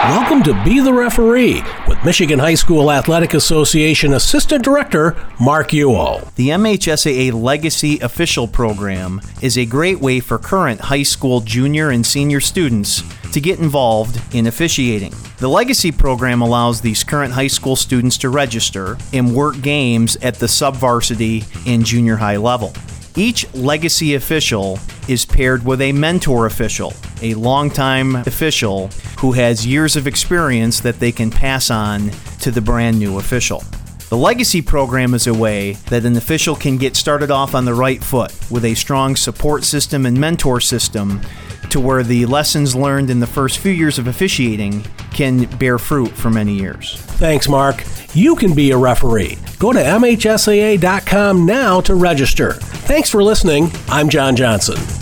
Welcome to Be the Referee with Michigan High School Athletic Association Assistant Director Mark Ewell. The MHSAA Legacy Official Program is a great way for current high school junior and senior students to get involved in officiating. The Legacy program allows these current high school students to register and work games at the subvarsity and junior high level. Each Legacy official is paired with a mentor official, a longtime official who has years of experience that they can pass on to the brand new official. The Legacy program is a way that an official can get started off on the right foot with a strong support system and mentor system to where the lessons learned in the first few years of officiating can bear fruit for many years. Thanks, Mark. You can be a referee. Go to MHSAA.com now to register. Thanks for listening. I'm John Johnson.